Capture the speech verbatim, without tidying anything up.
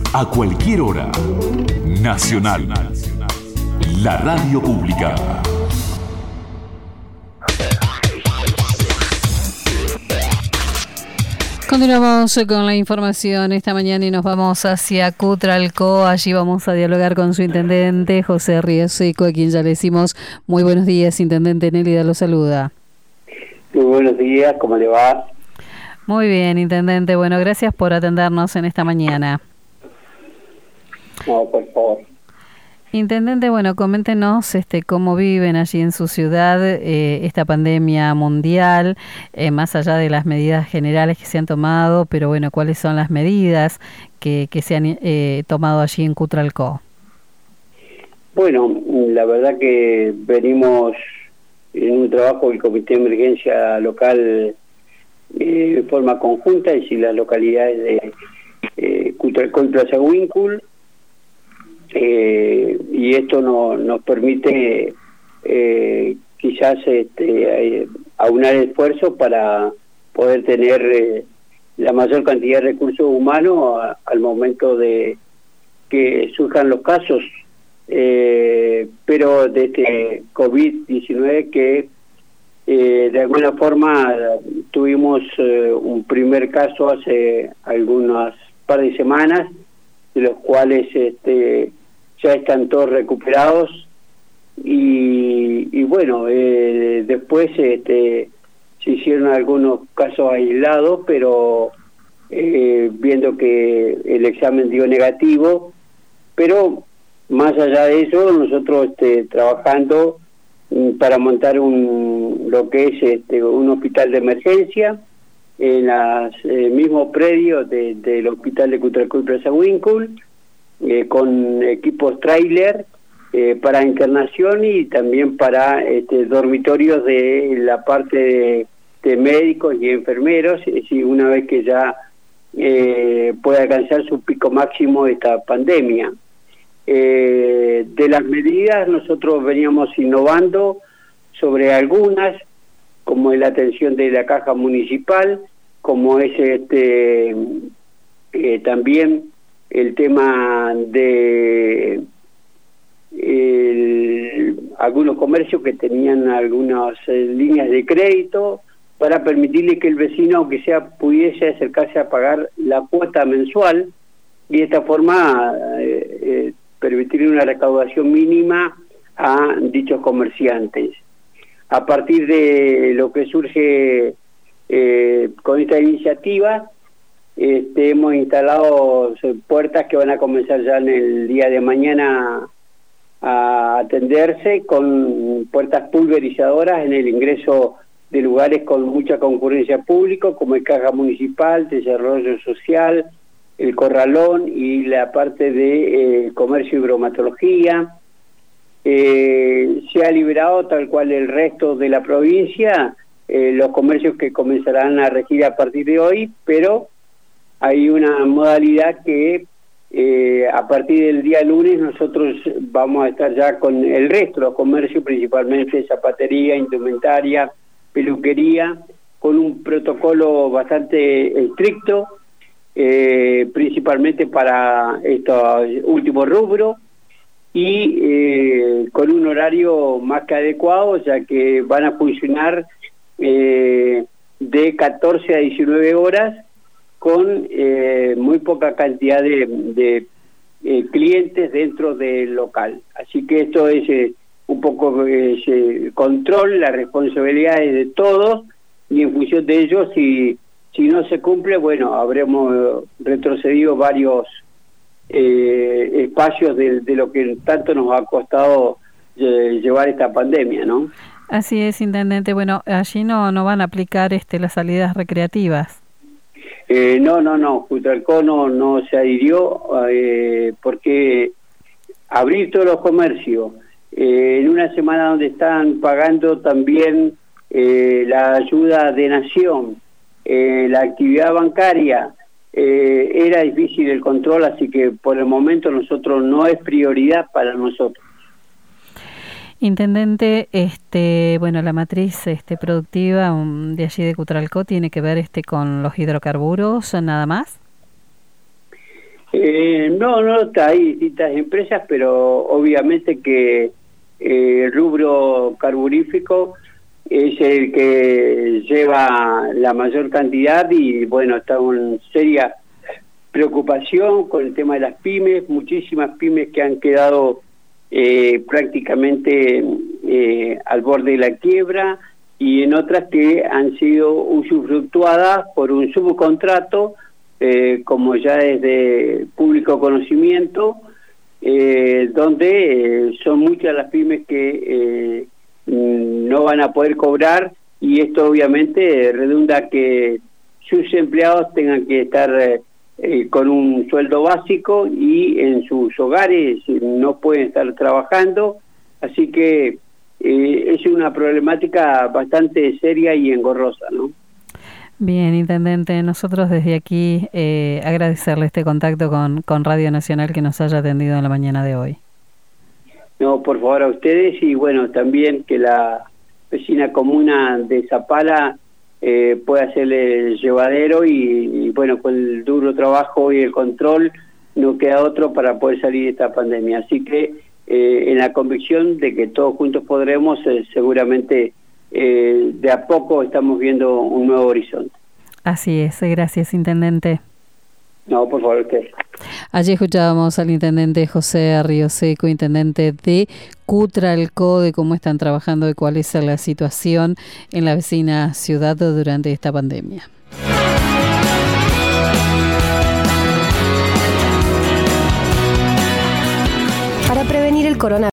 a cualquier hora. Nacional, la radio pública. Continuamos con la información esta mañana y nos vamos hacia Cutralcó. Allí vamos a dialogar con su intendente, José Rioseco, a quien ya le decimos muy buenos días, intendente. Nélida lo saluda. Muy buenos días, ¿cómo le va? Muy bien, intendente. Bueno, gracias por atendernos en esta mañana. No, por favor. Intendente, bueno, coméntenos este, cómo viven allí en su ciudad eh, esta pandemia mundial, eh, más allá de las medidas generales que se han tomado, pero bueno, ¿cuáles son las medidas que, que se han eh, tomado allí en Cutralcó? Bueno, la verdad que venimos en un trabajo del Comité de Emergencia Local eh, de forma conjunta, y si las localidades de eh, Cutralcó y Plaza Huíncul. Eh, y esto no, nos permite eh, quizás este, eh, aunar esfuerzos para poder tener eh, la mayor cantidad de recursos humanos a, al momento de que surjan los casos, eh, pero de este COVID diecinueve que eh, de alguna forma tuvimos eh, un primer caso hace algunas par de semanas, de los cuales este, ya están todos recuperados, y, y bueno, eh, después este, se hicieron algunos casos aislados, pero eh, viendo que el examen dio negativo, pero más allá de eso, nosotros este, trabajando para montar un lo que es este, un hospital de emergencia en los eh, mismos predios de, del hospital de Cutralcó y Plaza Huíncul, eh, con equipos tráiler eh, para internación y también para este, dormitorios de la parte de, de médicos y enfermeros, es decir, una vez que ya eh, puede alcanzar su pico máximo esta pandemia. Eh, de las medidas nosotros veníamos innovando sobre algunas, como es la atención de la caja municipal, como es este eh, también el tema de el, algunos comercios que tenían algunas eh, líneas de crédito para permitirle que el vecino, aunque sea, pudiese acercarse a pagar la cuota mensual, y de esta forma eh, eh, permitir una recaudación mínima a dichos comerciantes. A partir de lo que surge eh, con esta iniciativa, este, hemos instalado puertas que van a comenzar ya en el día de mañana a atenderse, con puertas pulverizadoras en el ingreso de lugares con mucha concurrencia pública, como el Caja Municipal, Desarrollo Social, el Corralón y la parte de eh, comercio y bromatología. Eh, se ha liberado, tal cual el resto de la provincia, eh, los comercios que comenzarán a regir a partir de hoy, pero hay una modalidad que eh, a partir del día lunes nosotros vamos a estar ya con el resto de los comercios, principalmente zapatería, indumentaria, peluquería, con un protocolo bastante estricto, eh, principalmente para estos últimos rubros, y eh, con un horario más que adecuado, ya que van a funcionar eh, de catorce a diecinueve horas, con eh, muy poca cantidad de, de eh, clientes dentro del local. Así que esto es eh, un poco eh, el control, la responsabilidad es de todos, y en función de ello, si, si no se cumple, bueno, habremos retrocedido varios eh, espacios de, de lo que tanto nos ha costado eh, llevar esta pandemia, ¿no? Así es, intendente. Bueno, allí no, no van a aplicar este, las salidas recreativas. Eh, no, no, no, Cutralcó no, no se adhirió eh, porque abrir todos los comercios eh, en una semana donde están pagando también eh, la ayuda de Nación, eh, la actividad bancaria, eh, era difícil el control, así que por el momento nosotros no es prioridad para nosotros. Intendente, este, bueno, la matriz este, productiva um, de allí de Cutralcó tiene que ver este con los hidrocarburos, nada más. Eh, no, no, hay distintas empresas, pero obviamente que eh, el rubro carburífico es el que lleva la mayor cantidad y bueno, estamos en seria preocupación con el tema de las pymes, muchísimas pymes que han quedado eh, prácticamente eh, al borde de la quiebra y en otras que han sido usufructuadas por un subcontrato, eh, como ya es de público conocimiento, eh, donde eh, son muchas las pymes que eh, no van a poder cobrar y esto obviamente redunda que sus empleados tengan que estar eh, eh, con un sueldo básico y en sus hogares no pueden estar trabajando, así que eh, es una problemática bastante seria y engorrosa, ¿no? Bien, intendente, nosotros desde aquí eh, agradecerle este contacto con, con Radio Nacional que nos haya atendido en la mañana de hoy. No, por favor a ustedes y bueno, también que la vecina comuna de Zapala eh, pueda hacerle el llevadero y, y bueno, con el duro trabajo y el control no queda otro para poder salir de esta pandemia. Así que eh, en la convicción de que todos juntos podremos, eh, seguramente eh, de a poco estamos viendo un nuevo horizonte. Así es, gracias, intendente. No, por favor, usted. Allí escuchábamos al intendente José Rioseco, intendente de Cutralcó, de cómo están trabajando y cuál es la situación en la vecina ciudad durante esta pandemia. Para prevenir el coronavirus.